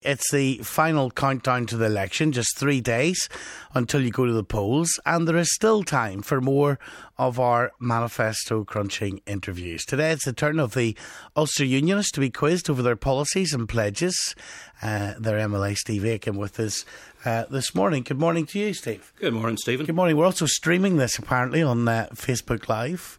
It's the final countdown to the election, just 3 days until you go to the polls, and there is still time for more of our manifesto crunching interviews. Today it's the turn of the Ulster Unionists to be quizzed over their policies and pledges. Their MLA Steve Aiken with us this morning. Good morning to you, Steve. Good morning, Stephen. Good morning. We're also streaming this apparently on Facebook Live.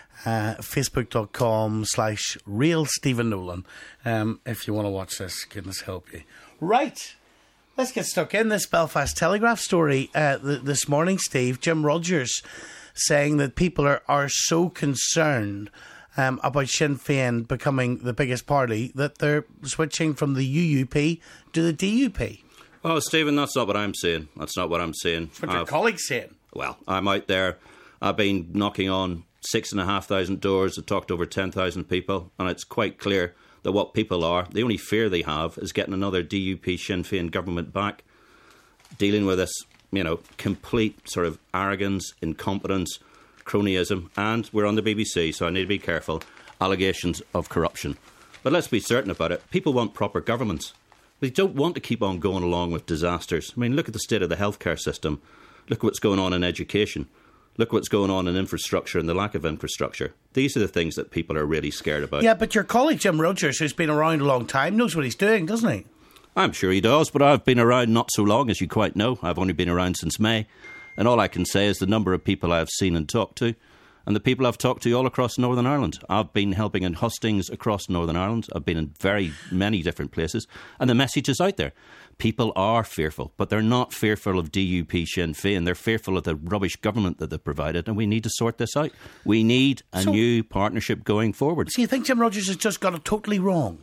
Facebook.com/real Stephen Nolan. If you want to watch this, goodness help you. Right, let's get stuck in. This Belfast Telegraph story this morning, Steve. Jim Rogers saying that people are so concerned about Sinn Féin becoming the biggest party that they're switching from the UUP to the DUP. Oh, Stephen, that's not what I'm saying. That's not what I'm saying. What your colleagues saying? Well, I'm out there. I've been knocking on 6,500 doors. I've talked to over 10,000 people, and it's quite clear that what people are, the only fear they have is getting another DUP Sinn Féin government back, dealing with this, complete sort of arrogance, incompetence, cronyism, and we're on the BBC, so I need to be careful, allegations of corruption. But let's be certain about it. People want proper governments. They don't want to keep on going along with disasters. I mean, look at the state of the healthcare system. Look what's going on in education. Look what's going on in infrastructure and the lack of infrastructure. These are the things that people are really scared about. Yeah, but your colleague Jim Rogers, who's been around a long time, knows what he's doing, doesn't he? I'm sure he does, but I've been around not so long, as you quite know. I've only been around since May. And all I can say is the number of people I've seen and talked to, and the people I've talked to all across Northern Ireland. I've been helping in hustings across Northern Ireland. I've been in very many different places. And the message is out there. People are fearful, but they're not fearful of DUP Sinn Féin. They're fearful of the rubbish government that they've provided, and we need to sort this out. We need a new partnership going forward. So you think Jim Rogers has just got it totally wrong?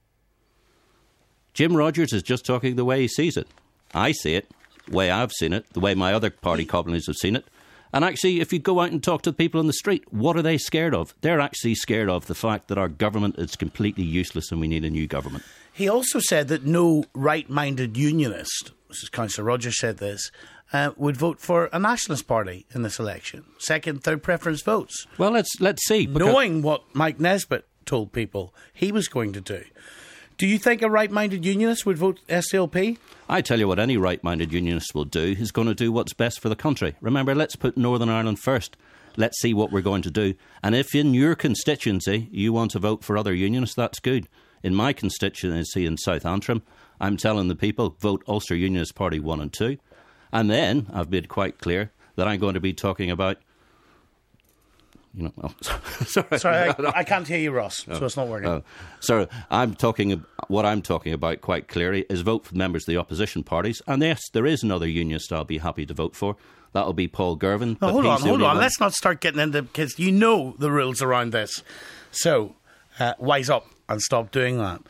Jim Rogers is just talking the way he sees it. I see it, the way I've seen it, the way my other party colleagues have seen it. And actually, if you go out and talk to the people on the street, what are they scared of? They're actually scared of the fact that our government is completely useless and we need a new government. He also said that no right-minded unionist, Councillor Rogers said this, would vote for a nationalist party in this election. Second, third preference votes. Well, let's see. Knowing what Mike Nesbitt told people he was going to do. Do you think a right-minded unionist would vote SDLP? I tell you what any right-minded unionist will do is going to do what's best for the country. Remember, let's put Northern Ireland first. Let's see what we're going to do. And if in your constituency you want to vote for other unionists, that's good. In my constituency in South Antrim, I'm telling the people, vote Ulster Unionist Party 1 and 2. And then I've made quite clear that I'm going to be talking about... Sorry, I can't hear you, Ross, so it's not working. Sorry, what I'm talking about quite clearly is vote for members of the opposition parties. And yes, there is another unionist I'll be happy to vote for. That'll be Paul Girvan. No, hold on. Let's not start getting into... because you know the rules around this. So, wise up and stop doing that.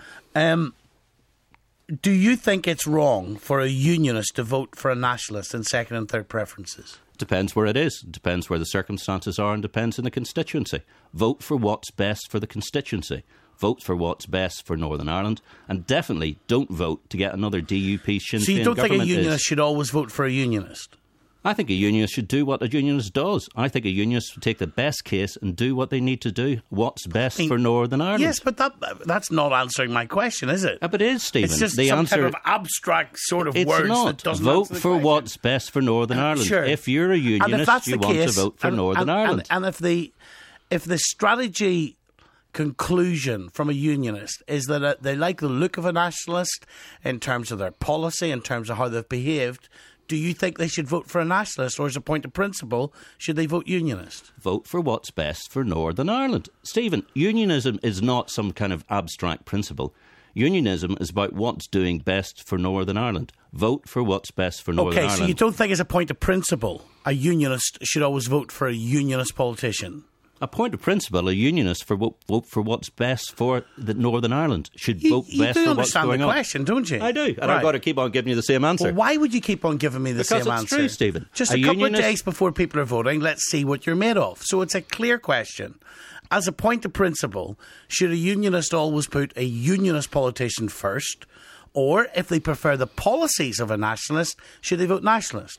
Do you think it's wrong for a unionist to vote for a nationalist in second and third preferences? Depends where it is, depends where the circumstances are, and depends on the constituency. Vote for what's best for the constituency. Vote for what's best for Northern Ireland, and definitely don't vote to get another DUP Sinn Féin government. So you don't think a unionist should always vote for a unionist? I think a unionist should do what a unionist does. I think a unionist should take the best case and do what they need to do, what's best for Northern Ireland. Yes, but that's not answering my question, is it? But it is, Stephen. It's just some type of abstract sort of words that doesn't vote for what's best for Northern Ireland. Sure. If you're a unionist, you want to vote for Northern Ireland. And if the strategy conclusion from a unionist is that they like the look of a nationalist in terms of their policy, in terms of how they've behaved, do you think they should vote for a nationalist, or as a point of principle, should they vote unionist? Vote for what's best for Northern Ireland. Stephen, unionism is not some kind of abstract principle. Unionism is about what's doing best for Northern Ireland. Vote for what's best for Northern Ireland. Okay, so you don't think as a point of principle a unionist should always vote for a unionist politician? A point of principle, a unionist vote for what's best for the Northern Ireland should vote best for what's going on. You do understand the question, don't you? I do, and I've got to keep on giving you the same answer. Well, why would you keep on giving me the same answer? Because it's true, Stephen. Just a couple of days before people are voting, let's see what you're made of. So it's a clear question. As a point of principle, should a unionist always put a unionist politician first? Or, if they prefer the policies of a nationalist, should they vote nationalist?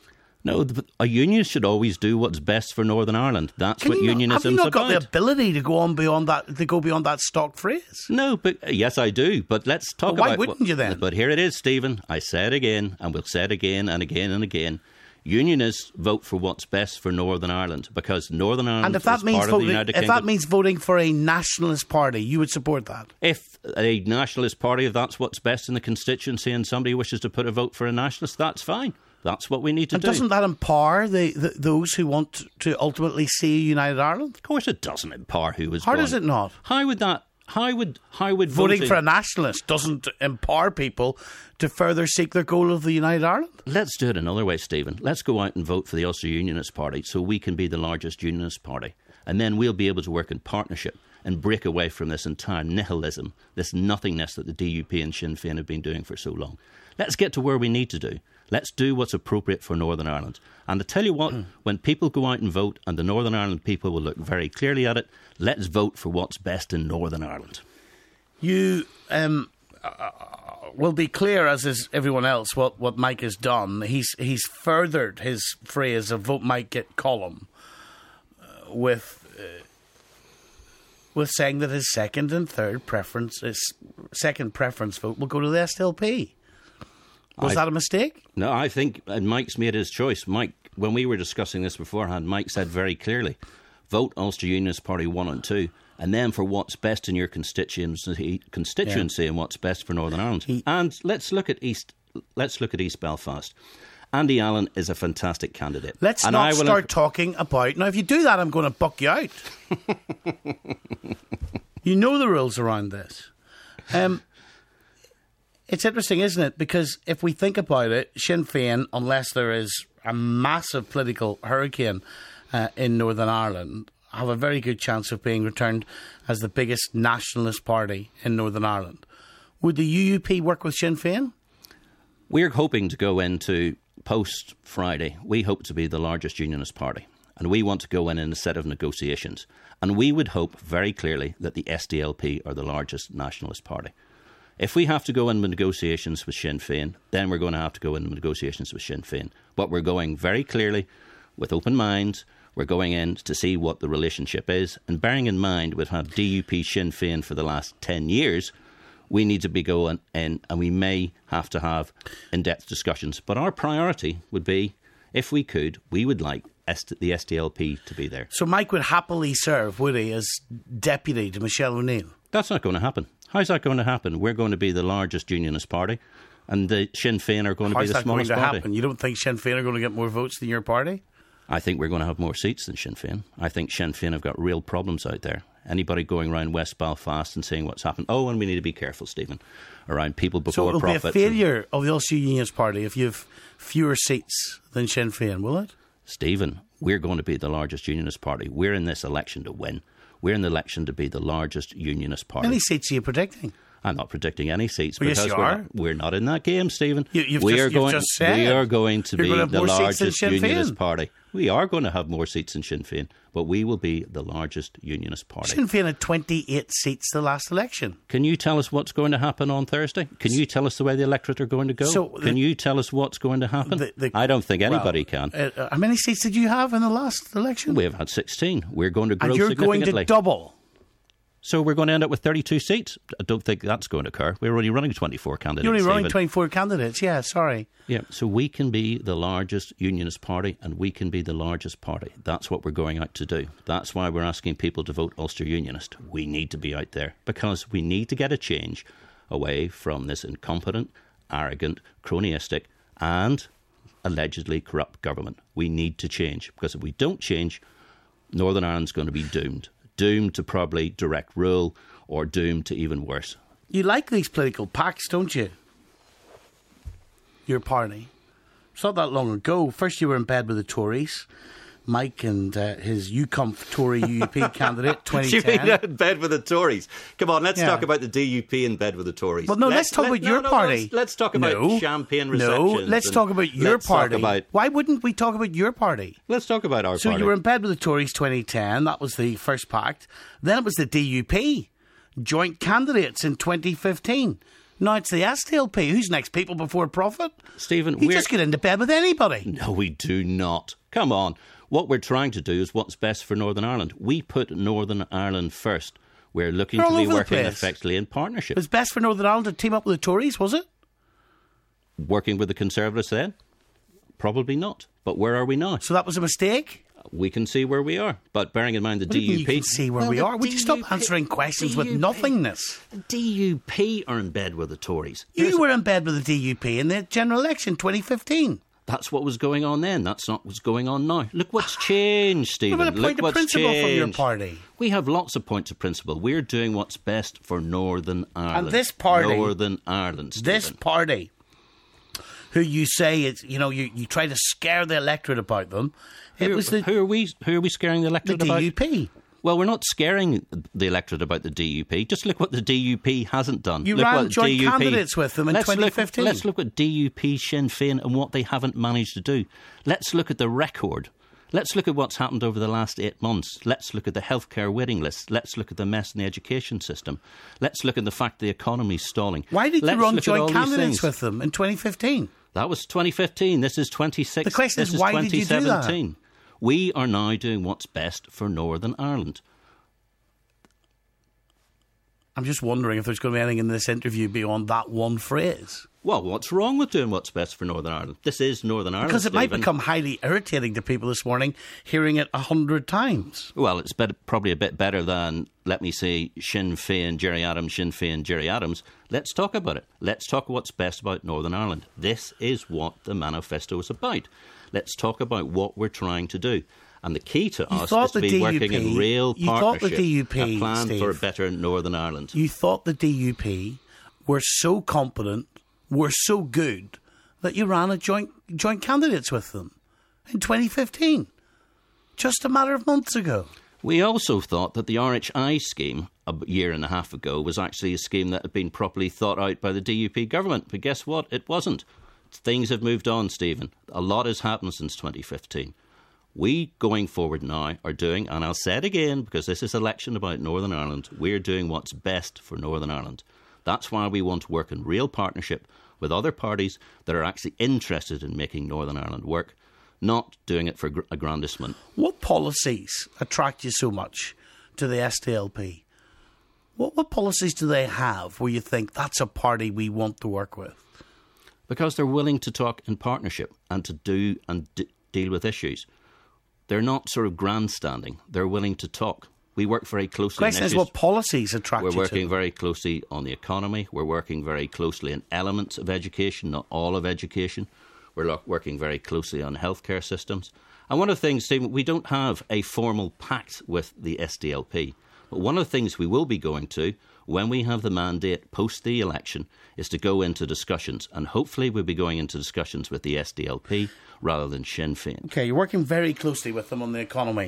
No, a union should always do what's best for Northern Ireland. That's what unionism's about. Have you not got the ability to go on beyond that, to go beyond that stock phrase? No, but yes, I do. But let's talk about... Why wouldn't you then? But here it is, Stephen. I say it again, and we'll say it again and again and again. Unionists vote for what's best for Northern Ireland, because Northern Ireland is part of the United Kingdom. If that means voting for a nationalist party, you would support that? If a nationalist party, if that's what's best in the constituency, and somebody wishes to put a vote for a nationalist, that's fine. That's what we need to do. And doesn't that empower those who want to ultimately see a united Ireland? Of course it doesn't empower who is How does it not? How would voting for a nationalist doesn't empower people to further seek their goal of the united Ireland? Let's do it another way, Stephen. Let's go out and vote for the Ulster Unionist Party so we can be the largest unionist party. And then we'll be able to work in partnership and break away from this entire nihilism, this nothingness that the DUP and Sinn Féin have been doing for so long. Let's get to where we need to do. Let's do what's appropriate for Northern Ireland. And I tell you what, when people go out and vote, and the Northern Ireland people will look very clearly at it, let's vote for what's best in Northern Ireland. You will be clear, as is everyone else, what Mike has done. He's furthered his phrase of vote Mike, get column with saying that his second preference vote will go to the SLP. Was that a mistake? No, I think Mike's made his choice. Mike, when we were discussing this beforehand, Mike said very clearly, vote Ulster Unionist Party 1 and 2, and then for what's best in your constituency and what's best for Northern Ireland. And let's look at East Belfast. Andy Allen is a fantastic candidate. Let's not start talking about... Now, if you do that, I'm going to buck you out. You know the rules around this. It's interesting, isn't it? Because if we think about it, Sinn Féin, unless there is a massive political hurricane in Northern Ireland, have a very good chance of being returned as the biggest nationalist party in Northern Ireland. Would the UUP work with Sinn Féin? We're hoping to go into post-Friday. We hope to be the largest unionist party, and we want to go in a set of negotiations. And we would hope very clearly that the SDLP are the largest nationalist party. If we have to go in with negotiations with Sinn Féin, then we're going to have to go in with negotiations with Sinn Féin. But we're going very clearly with open minds. We're going in to see what the relationship is. And bearing in mind we've had DUP Sinn Féin for the last 10 years, we need to be going in, and we may have to have in-depth discussions. But our priority would be, if we could, we would like the SDLP to be there. So Mike would happily serve, would he, as deputy to Michelle O'Neill? That's not going to happen. How's that going to happen? We're going to be the largest unionist party, and the Sinn Féin are going to be the smallest party. How's that going to happen? You don't think Sinn Féin are going to get more votes than your party? I think we're going to have more seats than Sinn Féin. I think Sinn Féin have got real problems out there. Anybody going around West Belfast and saying what's happened. Oh, and we need to be careful, Stephen, around people before profit. So it'll be a failure of the Ulster Unionist Party if you have fewer seats than Sinn Féin, will it? Stephen, we're going to be the largest unionist party. We're in this election to win. We're in the election to be the largest unionist party. How many seats are you predicting? I'm not predicting any seats because we're not in that game, Stephen. We are going to be the largest unionist party. We are going to have more seats than Sinn Féin, but we will be the largest unionist party. Sinn Féin had 28 seats the last election. Can you tell us what's going to happen on Thursday? Can you tell us the way the electorate are going to go? Can you tell us what's going to happen? I don't think anybody can. How many seats did you have in the last election? We have had 16. We're going to grow significantly. And you're going to double. So we're going to end up with 32 seats? I don't think that's going to occur. We're only running 24 candidates. You're only running 24 candidates, yeah, sorry. Yeah, so we can be the largest unionist party and we can be the largest party. That's what we're going out to do. That's why we're asking people to vote Ulster Unionist. We need to be out there because we need to get a change away from this incompetent, arrogant, cronyistic and allegedly corrupt government. We need to change because if we don't change, Northern Ireland's going to be doomed. Doomed to probably direct rule or doomed to even worse. You like these political pacts, don't you? Your party. It's not that long ago. First you were in bed with the Tories. Mike and his UComf Tory UUP candidate, 2010. You mean in bed with the Tories? Come on, let's talk about the DUP in bed with the Tories. Well, no, let's talk about your party. Let's talk about champagne receptions. No, let's talk about your party. Why wouldn't we talk about your party? Let's talk about our party. So you were in bed with the Tories 2010. That was the first pact. Then it was the DUP. Joint candidates in 2015. Now it's the SDLP. Who's next? People Before Profit? Stephen, You just get into bed with anybody. No, we do not. Come on. What we're trying to do is what's best for Northern Ireland. We put Northern Ireland first. We're looking They're to all be over the working place. effectively in partnership. It was best for Northern Ireland to team up with the Tories, was it? Working with the Conservatives then? Probably not. But where are we now? So that was a mistake? We can see where we are. But bearing in mind the What do you mean DUP... you can see where we the are? Would you stop DUP answering questions with nothingness? DUP are in bed with the Tories. You were in bed with the DUP in the general election 2015. That's what was going on then. That's not what's going on now. Look what's changed, Stephen. What about a point Look of what's principle from your changed. party? We have lots of points of principle. We're doing what's best for Northern Ireland. And this party... Northern Ireland, Stephen. This party, who you say is, you try to scare the electorate about them. It was the Who are we scaring the electorate about? DUP. Well, we're not scaring the electorate about the DUP. Just look what the DUP hasn't done. You look ran what joint DUP candidates with them in 2015. Let's look at DUP, Sinn Féin and what they haven't managed to do. Let's look at the record. Let's look at what's happened over the last 8 months. Let's look at the healthcare waiting list. Let's look at the mess in the education system. Let's look at the fact the economy's stalling. Why did Let's you run look at all joint these candidates things. with them in 2015? That was 2015. This is 2016. The question this is, why did you do that? 2017. We are now doing what's best for Northern Ireland. I'm just wondering if there's going to be anything in this interview beyond that one phrase. Well, what's wrong with doing what's best for Northern Ireland? This is Northern Ireland, Because it might Stephen. become highly irritating to people this morning hearing it 100 times. Well, it's probably a bit better than, let me say, Sinn Féin, Gerry Adams, Sinn Féin, Gerry Adams. Let's talk about it. Let's talk what's best about Northern Ireland. This is what the manifesto is about. Let's talk about what we're trying to do. And the key to us is to be working in real partnership, a plan for a better Northern Ireland. You thought the DUP were so competent, were so good, that you ran a joint candidates with them in 2015, just a matter of months ago. We also thought that the RHI scheme a year and a half ago was actually a scheme that had been properly thought out by the DUP government. But guess what? It wasn't. Things have moved on, Stephen. A lot has happened since 2015. We, going forward now, are doing, and I'll say it again because this is election about Northern Ireland, we're doing what's best for Northern Ireland. That's why we want to work in real partnership with other parties that are actually interested in making Northern Ireland work, not doing it for aggrandisement. What policies attract you so much to the SDLP? What policies do they have where you think that's a party we want to work with? Because they're willing to talk in partnership and to do and deal with issues. They're not sort of grandstanding. They're willing to talk. We work very closely. The question is, what policies attract you to them? We're working very closely on the economy. We're working very closely in elements of education, not all of education. We're working very closely on healthcare systems. And one of the things, Stephen, we don't have a formal pact with the SDLP. But one of the things we will be going to, when we have the mandate post the election, is to go into discussions. And hopefully we'll be going into discussions with the SDLP rather than Sinn Féin. Okay, you're working very closely with them on the economy.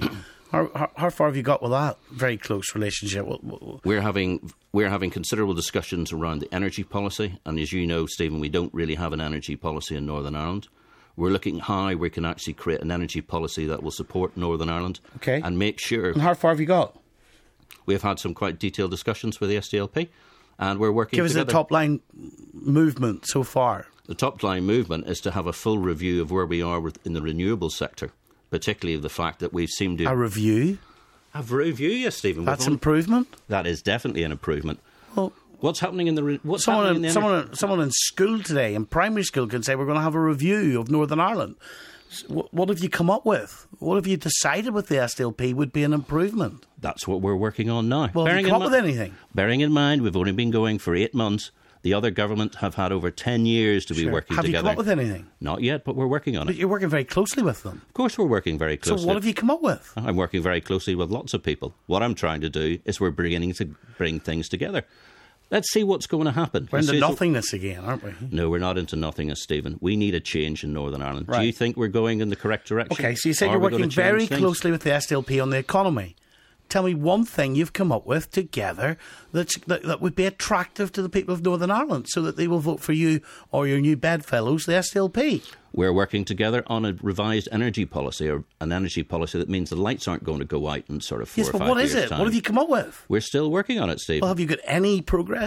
How far have you got with that very close relationship? We're having considerable discussions around the energy policy. And as you know, Stephen, we don't really have an energy policy in Northern Ireland. We're looking how we can actually create an energy policy that will support Northern Ireland and make sure... And how far have you got? We've had some quite detailed discussions with the SDLP, and we're working together. Give us the top-line movement so far. The top-line movement is to have a full review of where we are in the renewable sector, particularly of the fact that we've seemed to... A review? A review, yes, Stephen. That's improvement? That is definitely an improvement. Well, what's happening in the... Someone in school today, in primary school, can say we're going to have a review of Northern Ireland. What have you come up with? What have you decided with the SDLP would be an improvement? That's what we're working on now. Well, have you come up with anything? Bearing in mind, we've only been going for 8 months. The other government have had over 10 years to be working together. Have you come up with anything? Not yet, but we're working on it. But you're working very closely with them. Of course we're working very closely. So what have you come up with? I'm working very closely with lots of people. What I'm trying to do is we're beginning to bring things together. Let's see what's going to happen. We're into nothingness again, aren't we? No, we're not into nothingness, Stephen. We need a change in Northern Ireland. Right. Do you think we're going in the correct direction? Okay, so you said you're working very closely with the SDLP on the economy. Tell me one thing you've come up with together that would be attractive to the people of Northern Ireland so that they will vote for you or your new bedfellows, the SDLP. We're working together on a revised energy policy, or an energy policy that means the lights aren't going to go out in sort of 4 or 5 years' Yes, but what is it? time. What have you come up with? We're still working on it, Steve. Well, have you got any progress?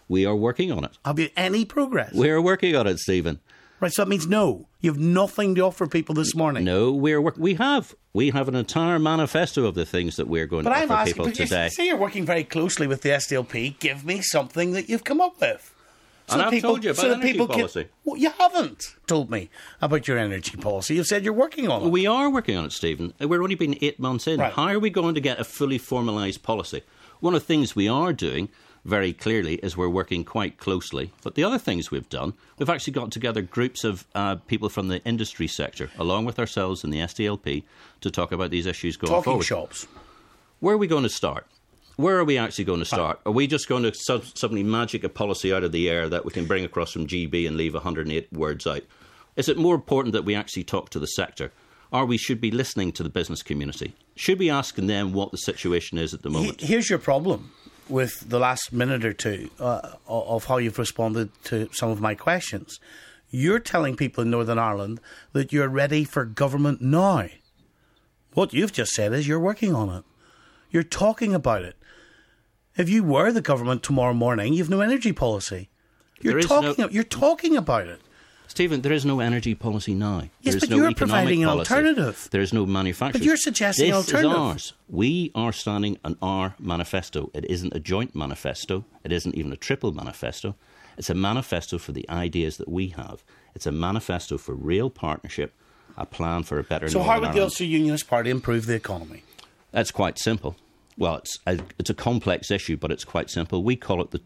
We are working on it. Have you any progress? We are working on it, Stephen. Right, so that means no. You have nothing to offer people this morning. No, we have an entire manifesto of the things that we're going to offer people today. You say you're working very closely with the SDLP. Give me something that you've come up with. So and I've told you about energy policy. Well, you haven't told me about your energy policy. You've said you're working on it. We are working on it, Stephen. We're only been 8 months in. Right. How are we going to get a fully formalised policy? One of the things we are doing very clearly is we're working quite closely. But the other things we've done, we've actually got together groups of people from the industry sector, along with ourselves and the SDLP, to talk about these issues going forward. Talking shops. Where are we going to start? Where are we actually going to start? Are we just going to suddenly magic a policy out of the air that we can bring across from GB and leave 108 words out? Is it more important that we actually talk to the sector? Or we should be listening to the business community? Should we ask them what the situation is at the moment? Here's your problem with the last minute or two of how you've responded to some of my questions. You're telling people in Northern Ireland that you're ready for government now. What you've just said is you're working on it. You're talking about it. If you were the government tomorrow morning, you've no energy policy. You're talking about it. Stephen, there is no energy policy now. Yes, there is but no you're economic providing an policy. alternative. There is no manufacturing. But you're suggesting an alternative. This is ours. We are standing on our manifesto. It isn't a joint manifesto. It isn't even a triple manifesto. It's a manifesto for the ideas that we have. It's a manifesto for real partnership, a plan for a better Northern How would Ireland. the Ulster Unionist Party improve the economy? That's quite simple. Well, it's a complex issue, but it's quite simple. We call it the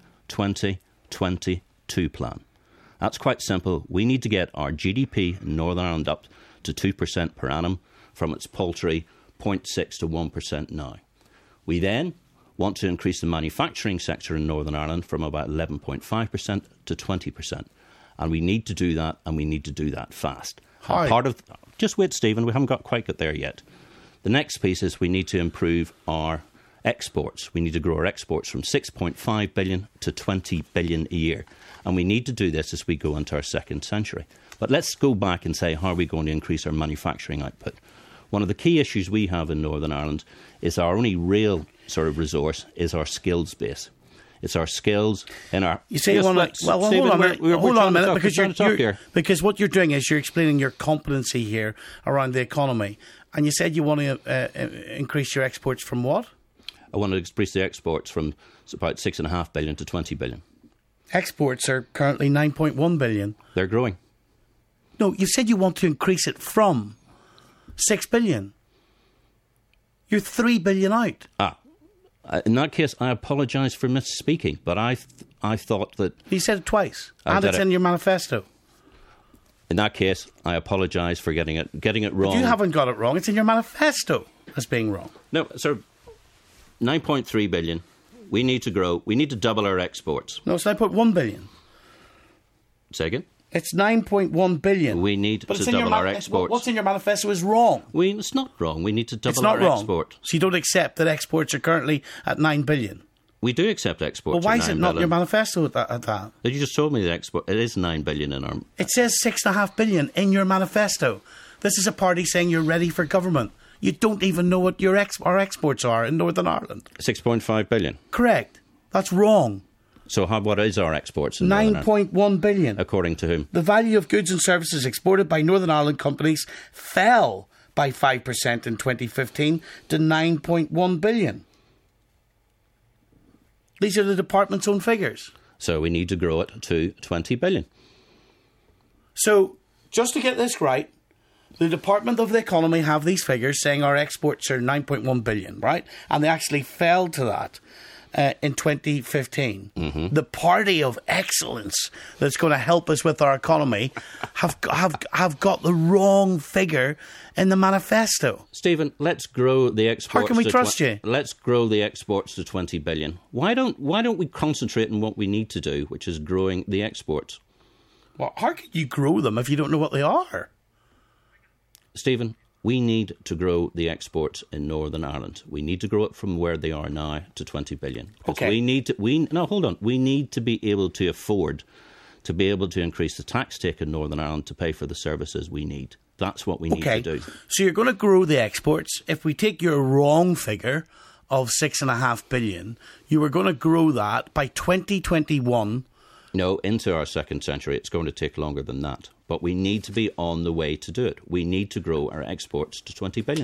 2-20-22 plan. That's quite simple. We need to get our GDP in Northern Ireland up to 2% per annum from its paltry 0.6 to 1% now. We then want to increase the manufacturing sector in Northern Ireland from about 11.5% to 20%. And we need to do that, and we need to do that fast. Just wait, Stephen, we haven't quite got there yet. The next piece is we need to improve our exports. We need to grow our exports from 6.5 billion to 20 billion a year. And we need to do this as we go into our second century. But let's go back and say, how are we going to increase our manufacturing output? One of the key issues we have in Northern Ireland is our only real sort of resource is our skills base. It's our skills in our... You say you want to... Well, hold on a minute, because what you're doing is you're explaining your competency here around the economy. And you said you want to increase your exports from what? I want to increase the exports from about 6.5 billion to 20 billion. Exports are currently 9.1 billion. They're growing. No, you said you want to increase it from 6 billion. You're 3 billion out. In that case, I apologise for misspeaking, but I thought that... You said it twice, and it's in your manifesto. In that case, I apologise for getting it wrong. But you haven't got it wrong. It's in your manifesto as being wrong. No, sir. 9.3 billion. We need to grow. We need to double our exports. No, it's 9.1 billion. Say again? It's 9.1 billion. We need to double our exports. What's in your manifesto is wrong. It's not wrong. We need to double our export. So you don't accept that exports are currently at 9 billion? We do accept exports. Well, why is it not in your manifesto at that? You just told me the export. It is 9 billion in our... It says 6.5 billion in your manifesto. This is a party saying you're ready for government. You don't even know what our exports are in Northern Ireland. 6.5 billion. Correct. That's wrong. So what is our exports in 9.1 billion. According to whom? The value of goods and services exported by Northern Ireland companies fell by 5% in 2015 to 9.1 billion. These are the department's own figures. So we need to grow it to 20 billion. So, just to get this right, the Department of the Economy have these figures saying our exports are 9.1 billion, right? And they actually fell to that in 2015. Mm-hmm. The party of excellence that's going to help us with our economy have got the wrong figure in the manifesto. Stephen, let's grow the exports. How can we trust you? Let's grow the exports to 20 billion. Why don't we concentrate on what we need to do, which is growing the exports? Well, how can you grow them if you don't know what they are? Stephen, we need to grow the exports in Northern Ireland. We need to grow it from where they are now to 20 billion. Okay. We need to be able to afford to be able to increase the tax take in Northern Ireland to pay for the services we need. That's what we need to do. So you're going to grow the exports. If we take your wrong figure of $6.5 billion. You were going to grow that by 2021. No, into our second century. It's going to take longer than that. But we need to be on the way to do it. We need to grow our exports to 20 billion.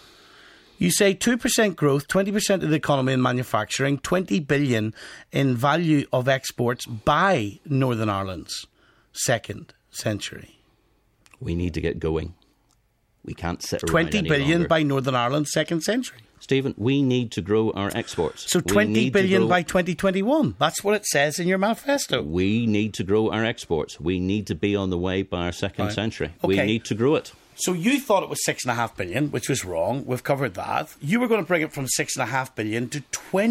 You say 2% growth, 20% of the economy in manufacturing, 20 billion in value of exports by Northern Ireland's second century. We need to get going. We can't sit around 20 any billion longer. by Northern Ireland's second century. Stephen, we need to grow our exports. So 20 billion by 2021. That's what it says in your manifesto. We need to grow our exports. We need to be on the way by our second century. Okay. We need to grow it. So you thought it was $6.5 billion, which was wrong. We've covered that. You were going to bring it from $6.5 billion to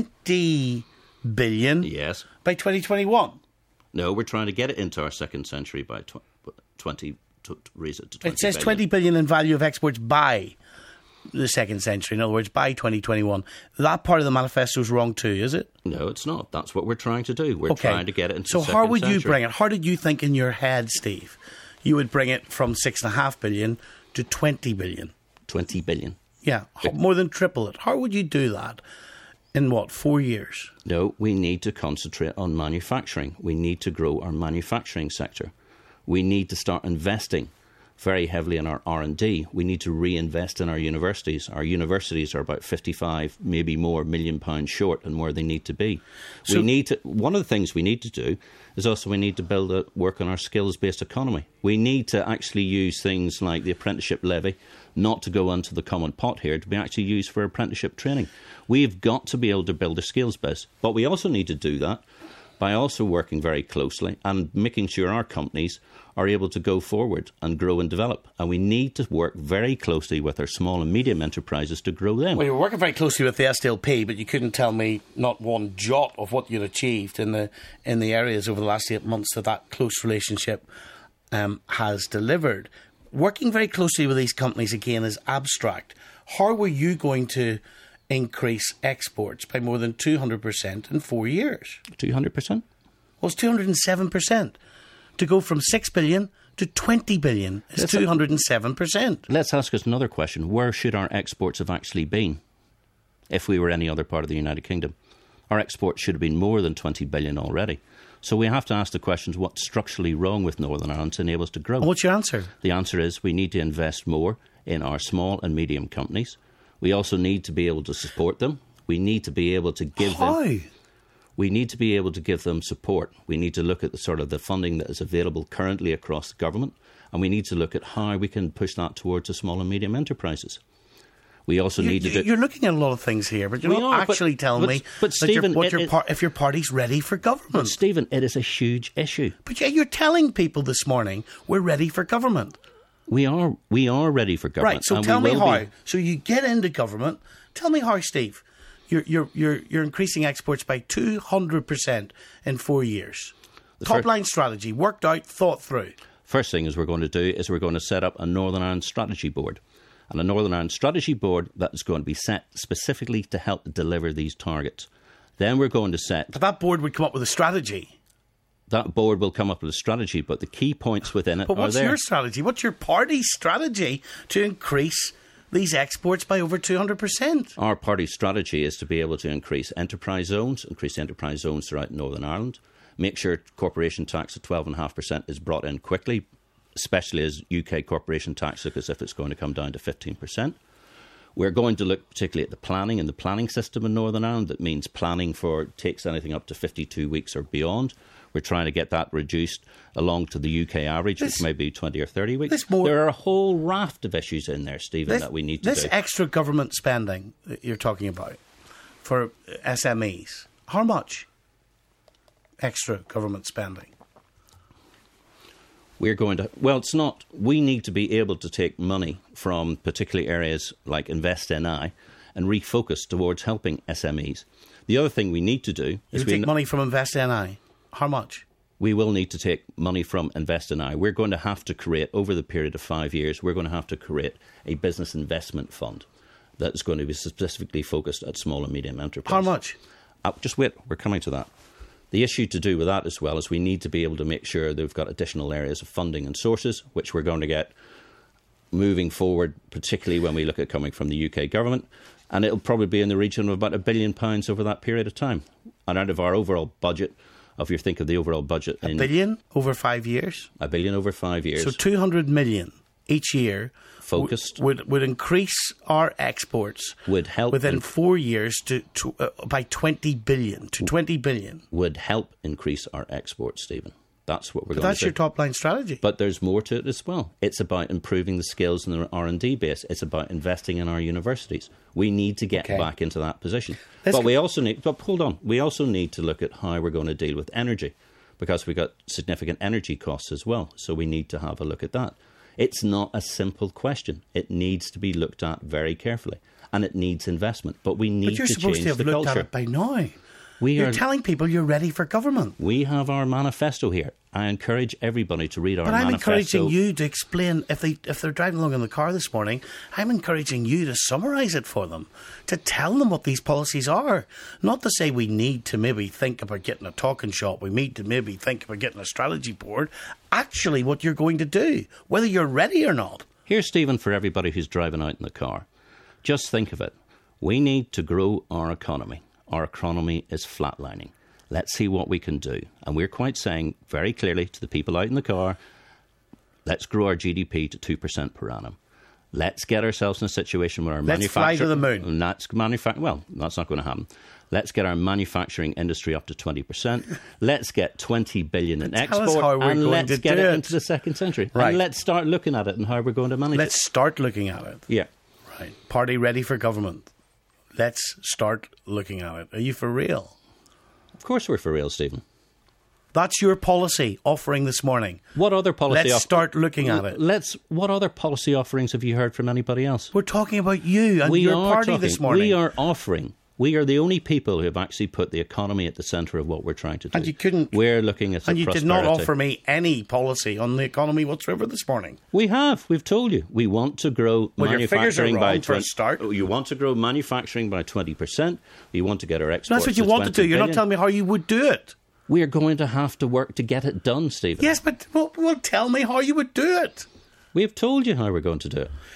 20 billion Yes. by 2021. No, we're trying to get it into our second century by 20, to raise it to 20 It says billion. 20 billion in value of exports by the second century. In other words, by 2021. That part of the manifesto is wrong too, is it? No, it's not. That's what we're trying to do. We're trying to get it into so the second how would century. you bring it? How did you think in your head, Steve, you would bring it from $6.5 billion to 20 billion? 20 billion. Yeah, more than triple it. How would you do that in, 4 years? No, we need to concentrate on manufacturing. We need to grow our manufacturing sector. We need to start investing very heavily in our R&D. We need to reinvest in our universities. Our universities are about 55, maybe more, £1 million short on where they need to be. So, one of the things we need to do is also we need to work on our skills-based economy. We need to actually use things like the apprenticeship levy, not to go into the common pot here, to be actually used for apprenticeship training. We've got to be able to build a skills base. But we also need to do that by also working very closely and making sure our companies are able to go forward and grow and develop. And we need to work very closely with our small and medium enterprises to grow them. Well, you were working very closely with the SDLP, but you couldn't tell me not one jot of what you'd achieved in the areas over the last 8 months that close relationship has delivered. Working very closely with these companies, again, is abstract. How were you going to increase exports by more than 200% in 4 years? 200%? Well, it's 207%. To go from 6 billion to 20 billion is 207%. Let's ask us another question. Where should our exports have actually been if we were any other part of the United Kingdom? Our exports should have been more than 20 billion already. So we have to ask the questions, what's structurally wrong with Northern Ireland to enable us to grow? And what's your answer? The answer is we need to invest more in our small and medium companies. We also need to be able to support them. We need to be able to give them... We need to be able to give them support. We need to look at the funding that is available currently across the government, and we need to look at how we can push that towards the small and medium enterprises. We also need to do... You're looking at a lot of things here, but you're not actually telling me Stephen, if your party's ready for government. But Stephen, it is a huge issue. But you're telling people this morning we're ready for government. We are ready for government. Right, so tell me how. So you get into government. Tell me how, Steve. You're increasing exports by 200% in 4 years. Top line strategy, worked out, thought through. First thing we're going to do is we're going to set up a Northern Ireland Strategy Board. And a Northern Ireland Strategy Board that is going to be set specifically to help deliver these targets. Then we're going to set... But that board would come up with a strategy. That board will come up with a strategy, but the key points within it are there. But what's your strategy? What's your party's strategy to increase these exports by over 200%? Our party's strategy is to be able to increase enterprise zones throughout Northern Ireland, make sure corporation tax at 12.5% is brought in quickly, especially as UK corporation tax looks as if it's going to come down to 15%. We're going to look particularly at the planning and the planning system in Northern Ireland. That means planning takes anything up to 52 weeks or beyond. We're trying to get that reduced along to the UK average, which may be 20 or 30 weeks. There are a whole raft of issues in there, Stephen, that we need to do. This extra government spending that you're talking about for SMEs, how much extra government spending? It's not. We need to be able to take money from particular areas like Invest NI and refocus towards helping SMEs. The other thing we need to do is... take money from Invest NI. How much? We will need to take money from Invest NI. We're going to have to create, over the period of 5 years, we're going to have to create a business investment fund that is going to be specifically focused at small and medium enterprises. How much? Just wait, we're coming to that. The issue to do with that as well is we need to be able to make sure that we've got additional areas of funding and sources, which we're going to get moving forward, particularly when we look at coming from the UK government, and it'll probably be in the region of about £1 billion over that period of time. And out of our overall budget, if you think of the overall budget... £1 billion over 5 years? £1 billion over 5 years. So 200 million each year... Focused. Would increase our exports... Would help... Within 4 years by 20 billion, to 20 billion. Would help increase our exports, Stephen. That's what we're going to do. That's your top-line strategy. But there's more to it as well. It's about improving the skills in the R&D base. It's about investing in our universities. We need to get back into that position. We also need... But hold on. We also need to look at how we're going to deal with energy, because we've got significant energy costs as well. So we need to have a look at that. It's not a simple question. It needs to be looked at very carefully, and it needs investment. But we need to change the culture. But you're supposed to have looked at it by now. You're telling people you're ready for government. We have our manifesto here. I encourage everybody to read our manifesto. But I'm encouraging you to explain, if they're driving along in the car this morning, I'm encouraging you to summarise it for them, to tell them what these policies are. Not to say we need to maybe think about getting a talking shop, we need to maybe think about getting a strategy board. Actually, what you're going to do, whether you're ready or not. Here's, Stephen, for everybody who's driving out in the car. Just think of it. We need to grow our economy. Our economy is flatlining. Let's see what we can do. And we're quite saying very clearly to the people out in the car, let's grow our GDP to 2% per annum. Let's get ourselves in a situation where our manufacturing... Let's fly to the moon. Well, that's not going to happen. Let's get our manufacturing industry up to 20%. Let's get 20 billion in export, and let's get it into the second century. Right. And let's start looking at it and how we're going to manage it. Let's start looking at it. Yeah. Right. Party ready for government. Let's start looking at it. Are you for real? Of course we're for real, Stephen. That's your policy offering this morning. What other policy? Let's start looking at it. What other policy offerings have you heard from anybody else? We're talking about you and your party this morning. We are offering. We are the only people who have actually put the economy at the centre of what we're trying to do. And you couldn't. We're looking at. And you did not offer me any policy on the economy whatsoever this morning. We have. We've told you. We want to grow manufacturing by 20%. For a start. You want to grow manufacturing by 20%. You want to get our exports. That's what you want to do. You're not telling me how you would do it. We are going to have to work to get it done, Stephen. Yes, but well, tell me how you would do it. We have told you how we're going to do it.